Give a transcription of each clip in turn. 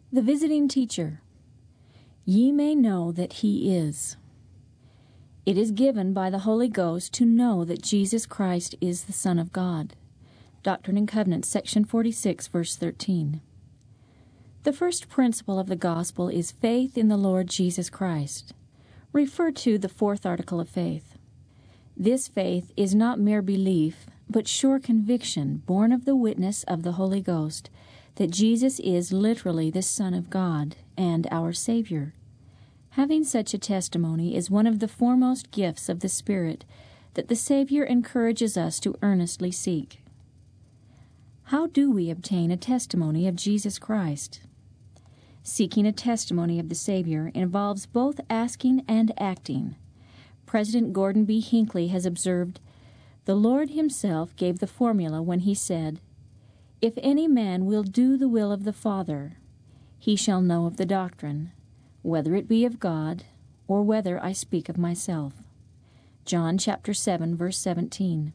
The visiting teacher. Ye may know that he is. It is given by the Holy Ghost to know that Jesus Christ is the Son of God. Doctrine and Covenants, section 46, verse 13. The first principle of the gospel is faith in the Lord Jesus Christ. Refer to the fourth article of faith. This faith is not mere belief, but sure conviction born of the witness of the Holy Ghost that Jesus is literally the Son of God and our Savior. Having such a testimony is one of the foremost gifts of the Spirit that the Savior encourages us to earnestly seek. How do we obtain a testimony of Jesus Christ? Seeking a testimony of the Savior involves both asking and acting. President Gordon B. Hinckley has observed, "The Lord Himself gave the formula when He said, 'If any man will do the will of the Father, he shall know of the doctrine, whether it be of God, or whether I speak of myself.'" John chapter 7, verse 17.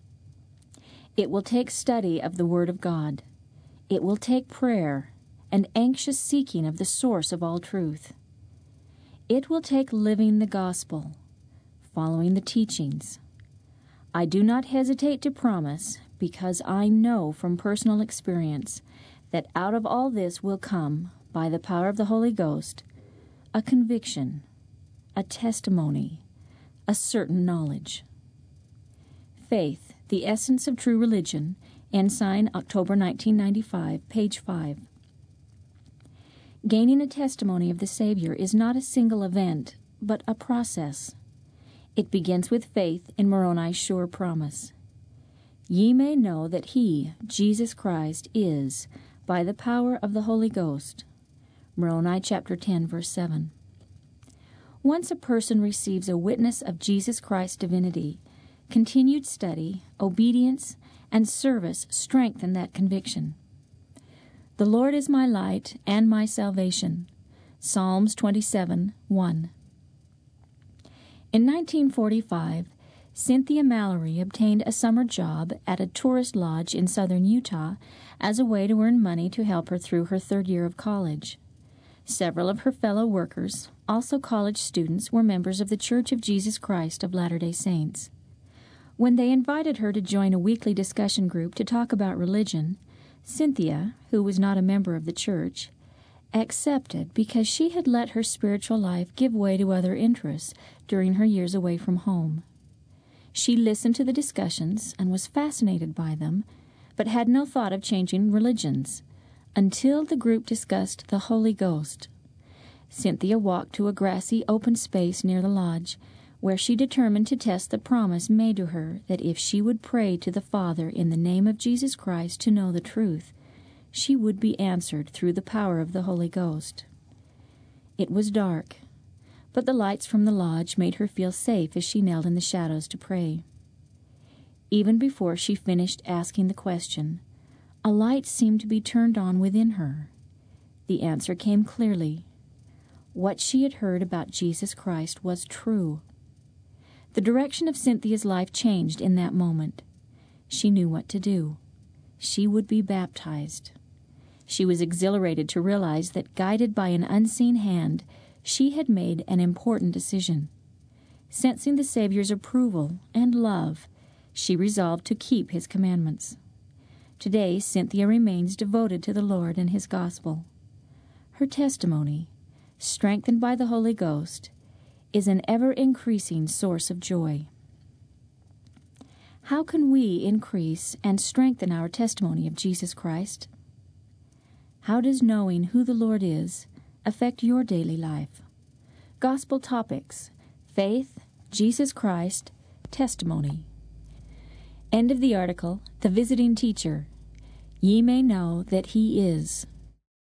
It will take study of the Word of God. It will take prayer and anxious seeking of the source of all truth. It will take living the gospel, following the teachings. I do not hesitate to promise, because I know from personal experience, that out of all this will come, by the power of the Holy Ghost, a conviction, a testimony, a certain knowledge. Faith, the Essence of True Religion, Ensign, October 1995, page 5. Gaining a testimony of the Savior is not a single event, but a process. It begins with faith in Moroni's sure promise. Ye may know that He, Jesus Christ, is, by the power of the Holy Ghost. Moroni chapter 10, verse 7. Once a person receives a witness of Jesus Christ's divinity, continued study, obedience, and service strengthen that conviction. The Lord is my light and my salvation. Psalms 27, 1. In 1945, Cynthia Mallory obtained a summer job at a tourist lodge in southern Utah as a way to earn money to help her through her third year of college. Several of her fellow workers, also college students, were members of the Church of Jesus Christ of Latter-day Saints. When they invited her to join a weekly discussion group to talk about religion, Cynthia, who was not a member of the church, accepted because she had let her spiritual life give way to other interests during her years away from home. She listened to the discussions and was fascinated by them, but had no thought of changing religions, until the group discussed the Holy Ghost. Cynthia walked to a grassy open space near the lodge, where she determined to test the promise made to her that if she would pray to the Father in the name of Jesus Christ to know the truth, she would be answered through the power of the Holy Ghost. It was dark, but the lights from the lodge made her feel safe as she knelt in the shadows to pray. Even before she finished asking the question, a light seemed to be turned on within her. The answer came clearly. What she had heard about Jesus Christ was true. The direction of Cynthia's life changed in that moment. She knew what to do. She would be baptized. She was exhilarated to realize that, guided by an unseen hand, she had made an important decision. Sensing the Savior's approval and love, she resolved to keep His commandments. Today, Cynthia remains devoted to the Lord and His gospel. Her testimony, strengthened by the Holy Ghost, is an ever-increasing source of joy. How can we increase and strengthen our testimony of Jesus Christ? How does knowing who the Lord is affect your daily life? Gospel topics: faith, Jesus Christ, testimony. End of the article, The Visiting Teacher. Ye may know that He is.